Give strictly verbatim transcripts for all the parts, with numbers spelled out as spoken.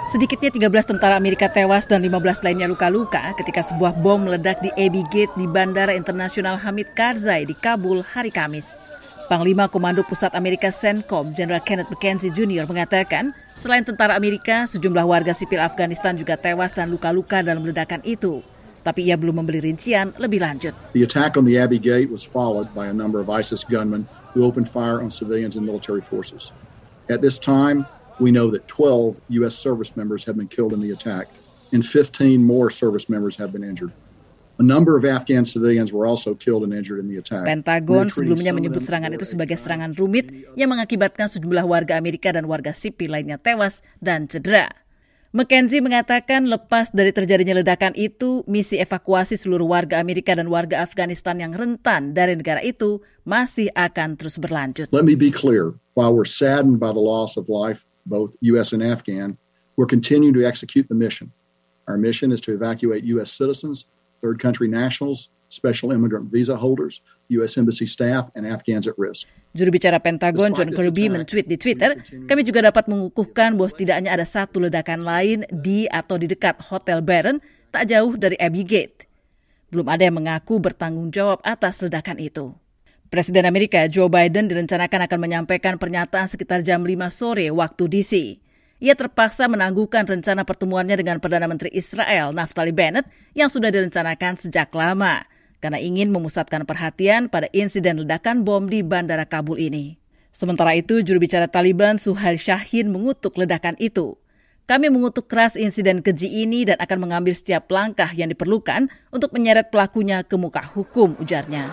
Sedikitnya tiga belas tentara Amerika tewas dan lima belas lainnya luka-luka ketika sebuah bom meledak di Abbey Gate di Bandara Internasional Hamid Karzai di Kabul hari Kamis. Panglima Komando Pusat Amerika CENTCOM, Jenderal Kenneth McKenzie Junior mengatakan, selain tentara Amerika, sejumlah warga sipil Afghanistan juga tewas dan luka-luka dalam ledakan itu. Tapi ia belum memberi rincian lebih lanjut. The attack on the Abbey Gate was followed by a number of ISIS gunmen who opened fire on civilians and military forces. At this time, we know that twelve U S service members have been killed in the attack, and fifteen more service members have been injured. A number of Afghan civilians were also killed and injured in the attack. Pentagon sebelumnya menyebut serangan itu sebagai serangan rumit yang mengakibatkan sejumlah warga Amerika dan warga sipil lainnya tewas dan cedera. McKenzie mengatakan lepas dari terjadinya ledakan itu, misi evakuasi seluruh warga Amerika dan warga Afghanistan yang rentan dari negara itu masih akan terus berlanjut. Let me be clear, while we're saddened by the loss of life, both U S and Afghan, we're continuing to execute the mission. Our mission is to evacuate U S citizens, third country nationals, special immigrant visa holders, U S Embassy staff, and Afghans at risk. Juru bicara Pentagon John Kirby men-tweet di Twitter, kami juga dapat mengukuhkan bahwa setidaknya ada satu ledakan lain di atau di dekat Hotel Barron, tak jauh dari Abbey Gate. Belum ada yang mengaku bertanggung jawab atas ledakan itu. Presiden Amerika Joe Biden direncanakan akan menyampaikan pernyataan sekitar jam lima sore waktu D C. Ia terpaksa menangguhkan rencana pertemuannya dengan Perdana Menteri Israel Naftali Bennett yang sudah direncanakan sejak lama karena ingin memusatkan perhatian pada insiden ledakan bom di Bandara Kabul ini. Sementara itu, juru bicara Taliban Suhail Shaheen mengutuk ledakan itu. Kami mengutuk keras insiden keji ini dan akan mengambil setiap langkah yang diperlukan untuk menyeret pelakunya ke muka hukum, ujarnya.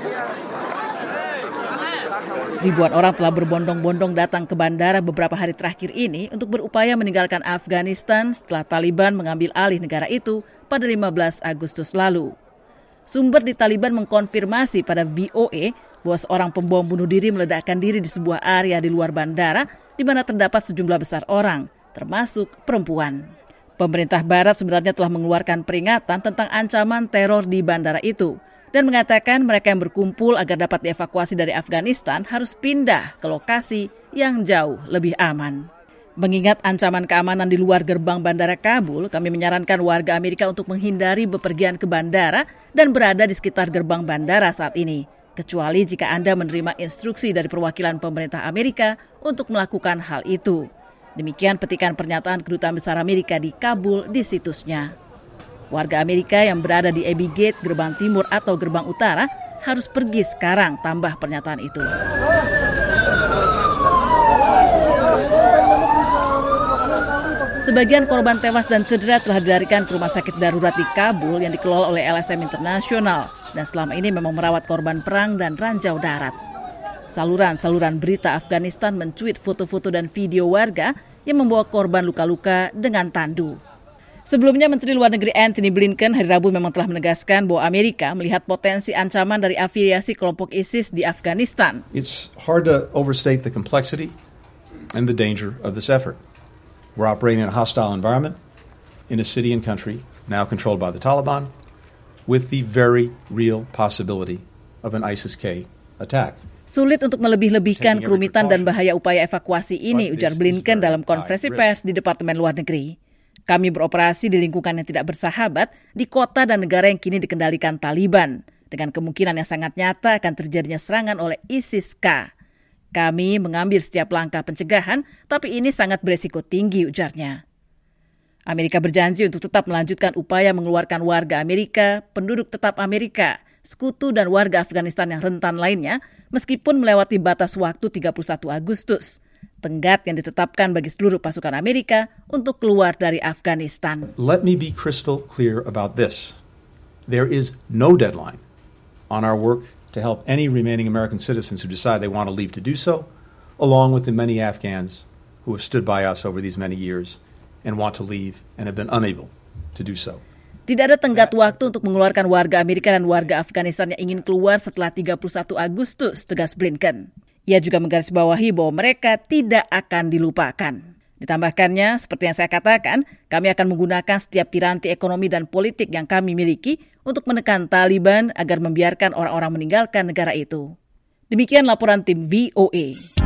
Ribuan orang telah berbondong-bondong datang ke bandara beberapa hari terakhir ini untuk berupaya meninggalkan Afghanistan setelah Taliban mengambil alih negara itu pada lima belas Agustus lalu. Sumber di Taliban mengkonfirmasi pada V O A bahwa seorang pembom bunuh diri meledakkan diri di sebuah area di luar bandara di mana terdapat sejumlah besar orang, termasuk perempuan. Pemerintah Barat sebenarnya telah mengeluarkan peringatan tentang ancaman teror di bandara itu dan mengatakan mereka yang berkumpul agar dapat dievakuasi dari Afghanistan harus pindah ke lokasi yang jauh lebih aman. Mengingat ancaman keamanan di luar gerbang Bandara Kabul, kami menyarankan warga Amerika untuk menghindari bepergian ke bandara dan berada di sekitar gerbang bandara saat ini, kecuali jika Anda menerima instruksi dari perwakilan pemerintah Amerika untuk melakukan hal itu. Demikian petikan pernyataan Kedutaan Besar Amerika di Kabul di situsnya. Warga Amerika yang berada di Abbey Gate, gerbang timur atau gerbang utara, harus pergi sekarang, tambah pernyataan itu. Sebagian korban tewas dan cedera telah dilarikan ke rumah sakit darurat di Kabul yang dikelola oleh L S M International dan selama ini memang merawat korban perang dan ranjau darat. Saluran-saluran berita Afghanistan mencuit foto-foto dan video warga yang membawa korban luka-luka dengan tandu. Sebelumnya, Menteri Luar Negeri Antony Blinken hari Rabu memang telah menegaskan bahwa Amerika melihat potensi ancaman dari afiliasi kelompok ISIS di Afghanistan. It's hard to overstate the complexity and the danger of this effort. We're operating in a hostile environment in a city and country now controlled by the Taliban with the very real possibility of an ISIS-K attack. Sulit untuk melebih-lebihkan kerumitan dan bahaya upaya evakuasi ini, ujar Blinken dalam konferensi pers di Departemen Luar Negeri. Kami beroperasi di lingkungan yang tidak bersahabat di kota dan negara yang kini dikendalikan Taliban, dengan kemungkinan yang sangat nyata akan terjadinya serangan oleh ISIS-K. Kami mengambil setiap langkah pencegahan, tapi ini sangat beresiko tinggi, ujarnya. Amerika berjanji untuk tetap melanjutkan upaya mengeluarkan warga Amerika, penduduk tetap Amerika, sekutu dan warga Afghanistan yang rentan lainnya, meskipun melewati batas waktu tiga puluh satu Agustus. Tenggat yang ditetapkan bagi seluruh pasukan Amerika untuk keluar dari Afghanistan. Let me be crystal clear about this. There is no deadline on our work to help any remaining American citizens who decide they want to leave to do so, along with the many Afghans who have stood by us over these many years and want to leave and have been unable to do so. Tidak ada tenggat waktu untuk mengeluarkan warga Amerika dan warga Afghanistan yang ingin keluar setelah tiga puluh satu Agustus, tegas Blinken. Ia juga menggarisbawahi bahwa mereka tidak akan dilupakan. Ditambahkannya, seperti yang saya katakan, kami akan menggunakan setiap piranti ekonomi dan politik yang kami miliki untuk menekan Taliban agar membiarkan orang-orang meninggalkan negara itu. Demikian laporan tim V O A.